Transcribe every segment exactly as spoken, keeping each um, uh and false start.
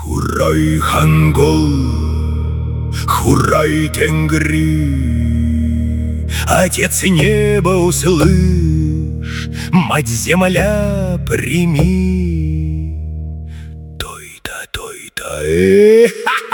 Хурай Хангол, хурай Тенгри, Отец неба, услышь, Мать земля, прими. Той-то, той-то, э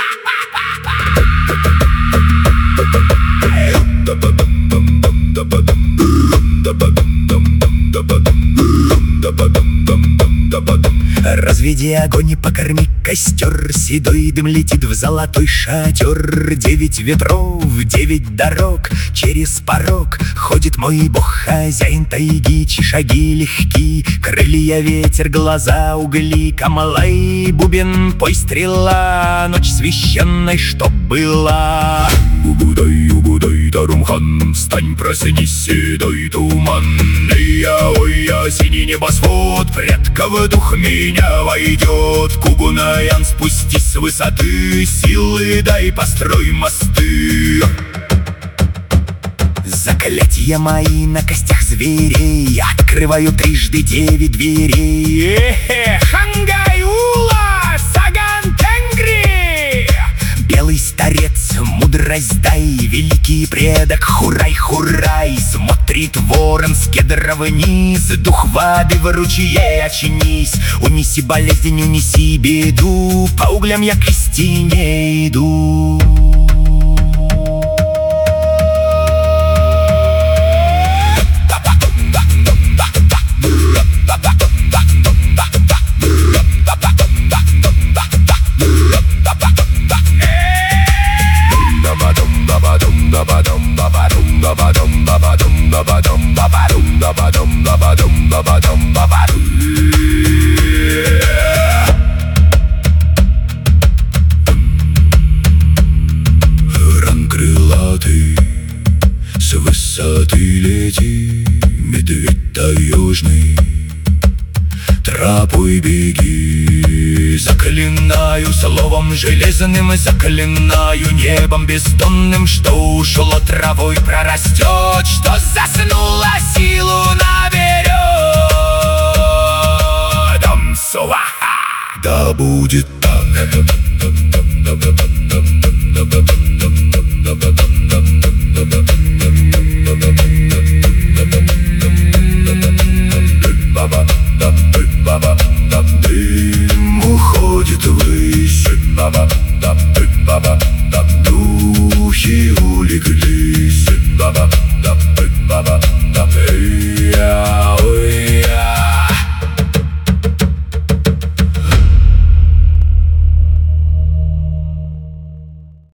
Разведи огонь и покорми костер, седой дым летит в золотой шатер. Девять ветров, девять дорог, через порог ходит мой бог, хозяин тайги, чьи шаги легки, крылья ветер, глаза угли. Камалай, бубен, пой, стрела, ночь священной, что была. Угудай, угудай, Тарумхан, встань, проснись, седой туман. Эй-я, ой-я, синий небосвод, предков дух меня войдет. Кугунаян, спустись с высоты, силы дай, построй мосты. Заклятия мои на костях зверей открываю трижды девять дверей. Эхе, Хангай, Ула, Саган, Тенгри. Белый старец, мудрость дай, великий предок, хурай, хурай. Смотрит ворон с кедра вниз, дух воды в ручье, очнись. Унеси болезнь, унеси беду, по углям я к истине иду. Ран крылатый, с высоты лети, медведь таежный, тропой беги. Заклинаю словом железным, заклинаю небом бездонным, что ушло травой прорастет, что заснула, силу наберет. Дам сваха, да будет так. Баба, да, баба.